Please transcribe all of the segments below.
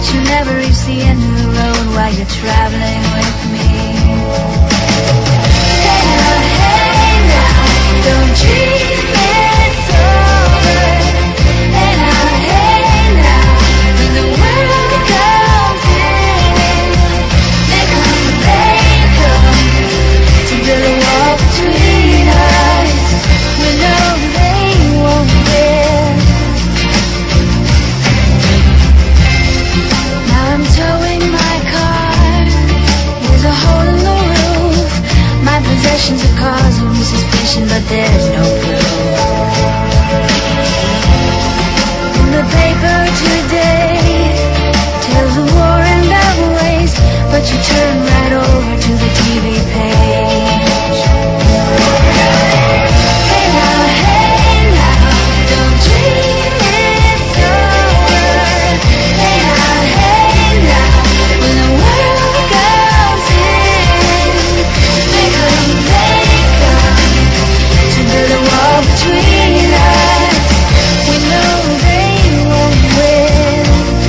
you never reach the end of the road while you're traveling with me. Hey now, don't dream it's over. Hey now, when the world comes in, they come to build a wall between us. We know they won't win. Now I'm towing my car. There's a hole in the roof. My possessions are causing me suspicion, but there's no proof. In the paper today tells the war and battle waste, but you turn right over to the TV page. Hey now, don't dream it's over. Hey now, when the world goes in, they come to build a wall between us. We know they won't win.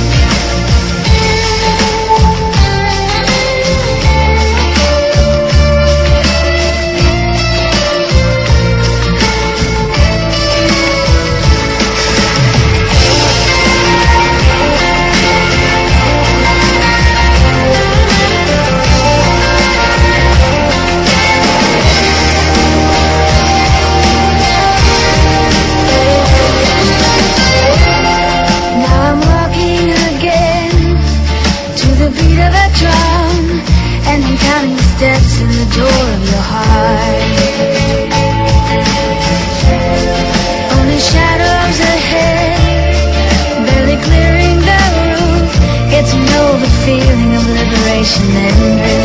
Now I'm walking again to the beat of a drum, and I'm counting the steps in the door of your heart. Only shadows ahead, barely clearing the roof. Get to know the feeling of liberation and